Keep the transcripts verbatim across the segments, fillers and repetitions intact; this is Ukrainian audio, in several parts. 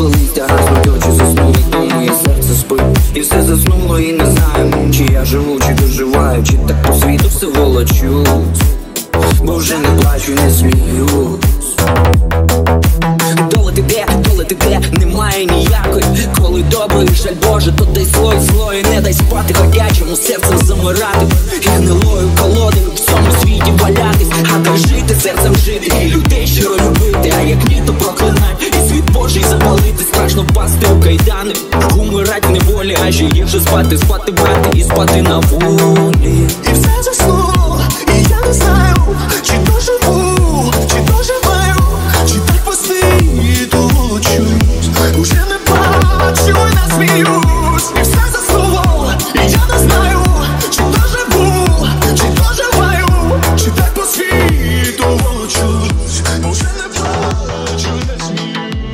листя, гаснуть очі, заснули, думаю, серце спить. І все заснуло, і не знаю, чи я живу, чи доживаю, чи так по світу все волочусь, бо вже не плачу, не сміюсь. Доля ти де, доля ти де, немає ніякої. Коли добрий, жаль Боже, то дай зло і зло, і не дай спати ходячому, серцем замирати і гнилою колодою в цьому світі валятись. А дай жити, серцем жити, і людей щиро любити. А як ні, то проклинать, і світ Божий запалити. Страшно пасти у кайдани, умирать в неволі, а ще гірше спати, спати брати і спати на волі. І все заснуло, і я не знаю, чи то живу, чи то живаю, чи так по світу волочусь, уже не плачу і не сміюсь. І все заснуло, і я не знаю, чи то живу, чи то живаю, чи так по світу волочусь, уже не плачу і не сміюсь.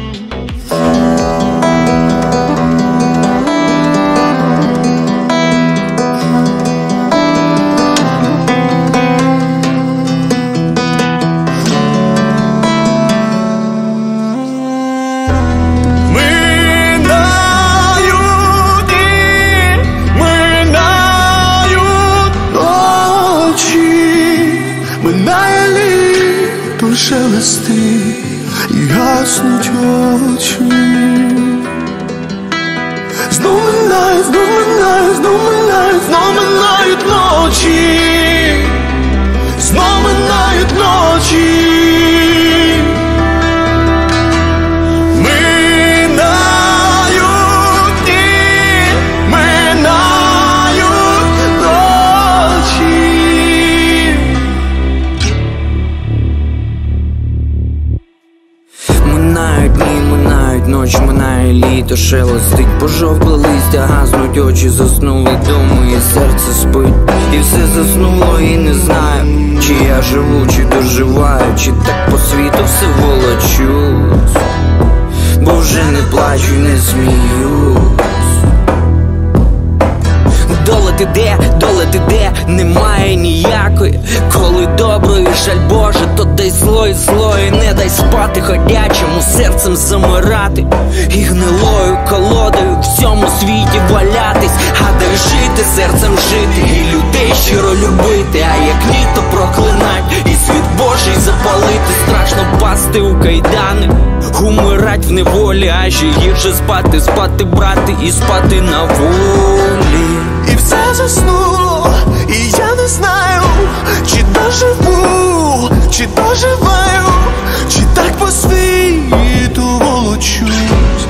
Минає літо, шелести і гаснуть очі. Знов минає, знов минає, знов минає, знов минають ночі, знов минають ночі. Минають дні, минають ночі, минає літо, шелестить пожовкле листя, гаснуть очі, заснули, думаю, серце спить. І все заснуло, і не знаю, чи я живу, чи доживаю, чи так по світу все волочусь, бо вже не плачу, не сміюсь. Доля ти де, доля ти де, немає ніякої. Коли добрий, жаль Боже, то дай зло і зло, і не дай спати ходячому, серцем замирати і гнилою колодою в цьому світі валятись. А дай жити, серцем жити, і людей щиро любити. А як ні, то проклинать, і світ Божий запалити. Страшно пасти у кайдани, умирать в неволі, а ще гірше спати, спати брати і спати на волі. І все заснуло, і я не знаю, чи доживу, чи доживаю, чи так по світу волочусь,